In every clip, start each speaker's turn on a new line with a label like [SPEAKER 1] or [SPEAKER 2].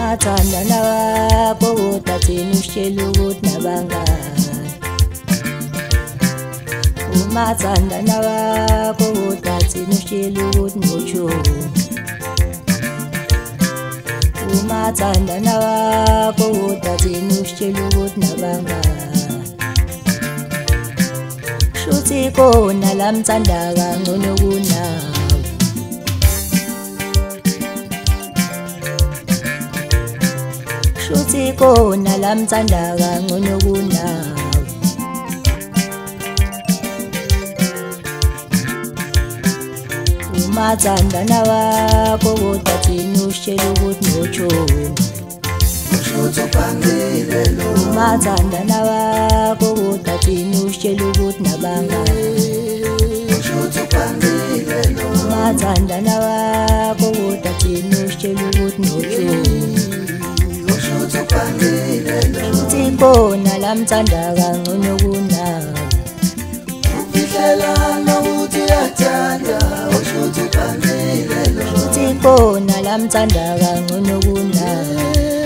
[SPEAKER 1] Umathandana wakho udathini ushela ukuthi nabangani. Umathandana wakho udathini ushela ukuthi notshomi. Umathandana wakho udathini ushela ukuthi nabangani. Shuthi khona lamthanda kangcono kunawe. Shuthi khona lamthanda kangcono kunawe. Umathandana wakho udathini ushela ukuthi notshomi. Umathandana wakho udathini ushela ukuthi nabangani. Umathandana wakho udathini ushela ukuthi notshomi. Shuthi khona lamthanda kangcono kunawe. Shuthi khona lamthanda kangcono kunawe.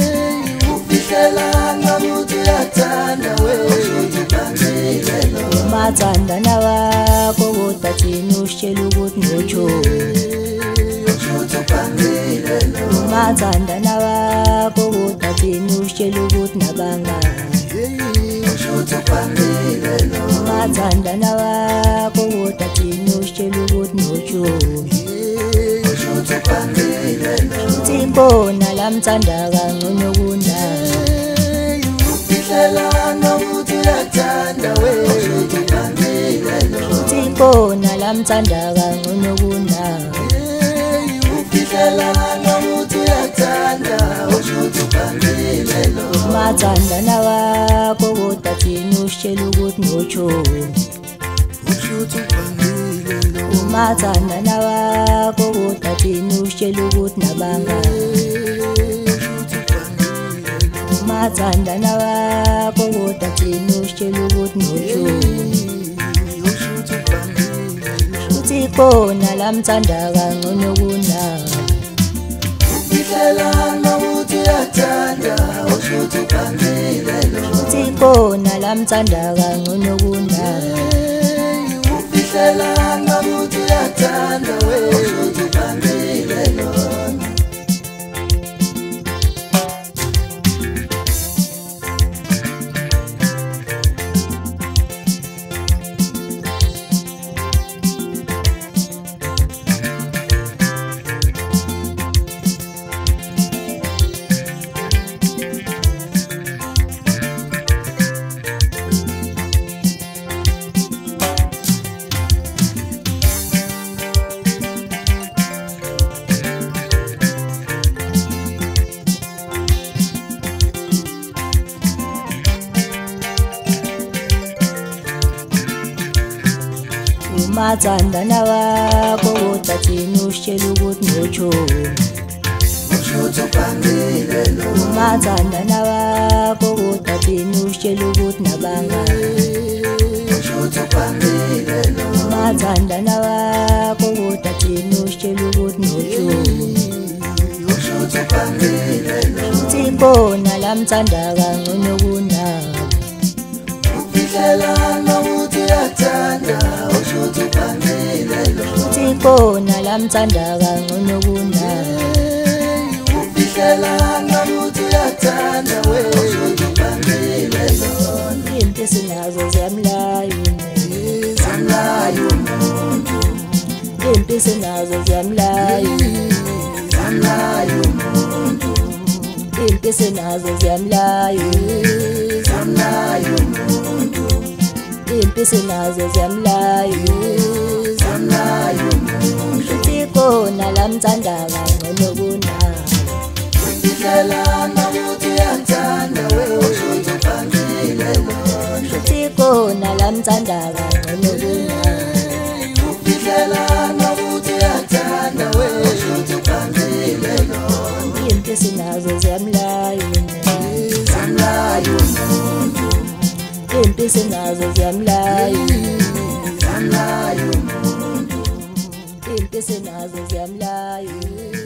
[SPEAKER 1] Umathandana wakho udathini ushela ukuthi notshomi. Umathandana wakho udathini ushela ukuthi nabangani. Umathandana wakho udathini ushela ukuthi notshomi. Shuthi khona lamthanda kangcono kunawe. Shuthi khona lamthanda kangcono kunawe. Umathandana wakho udathini ushela ukuthi notshomi. Umathandana wakho udathini ushela ukuthi nabangani. Umathandana wakho udathini ushela ukuthi notshomi. Shuthi khona lamthanda kangcono kunawe. Shuthi khona lamthanda kangcono kunawe. Umathandana wakho udathini ushela ukuthi notshomi. Umathandana wakho udathini ushela ukuthi nabangani. Umathandana wakho udathini ushela ukuthi notshomi. Shuthi khona lamthanda kangcono kunawe. Shuthi khona lamthanda kangcono kunawe. Impilo sinazo ziyamlaya umuntu. Impilo sinazo ziyamlaya. Impilo sinazo ziyamlaya. Impilo sinazo ziyamlaya. Shuthi khona lamthanda kangcono kunawe. Shuthi khona lamthanda kangcono kunawe. Impilo sinazo ziyamlaya. Impilo sinazo ziyamlaya. Impilo sinazo ziyamlaya.